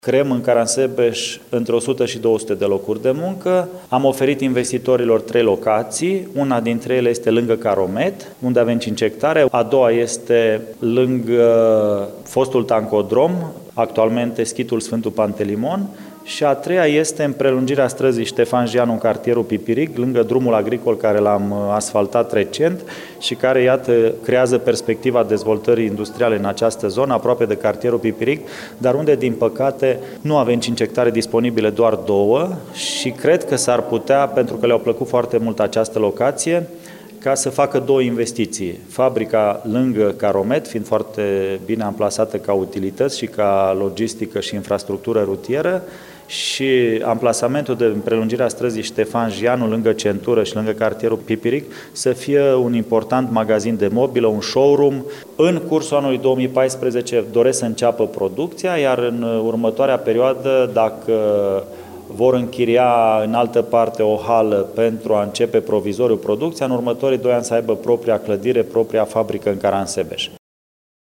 Creăm în Caransebeș între 100 și 200 de locuri de muncă. Am oferit investitorilor 3 locații. Una dintre ele este lângă Caromet, unde avem 5 hectare. A doua este lângă fostul tancodrom, actualmente schitul Sfântul Pantelimon. Și a treia este în prelungirea străzii Ștefan Gianu în cartierul Pipiric, lângă drumul agricol care l-am asfaltat recent și care, iată, creează perspectiva dezvoltării industriale în această zonă, aproape de cartierul Pipiric, dar unde, din păcate, nu avem 5 hectare disponibile, doar 2 și cred că s-ar putea, pentru că le-au plăcut foarte mult această locație, ca să facă 2 investiții. Fabrica lângă Caromet, fiind foarte bine amplasată ca utilități și ca logistică și infrastructură rutieră, și amplasamentul de prelungirea străzii Ștefan Gianu lângă centură și lângă cartierul Pipiric să fie un important magazin de mobilă, un showroom. În cursul anului 2014 doresc să înceapă producția, iar în următoarea perioadă, dacă vor închiria în altă parte o hală pentru a începe provizoriu producția, în următorii 2 ani să aibă propria clădire, propria fabrică în Caransebeș.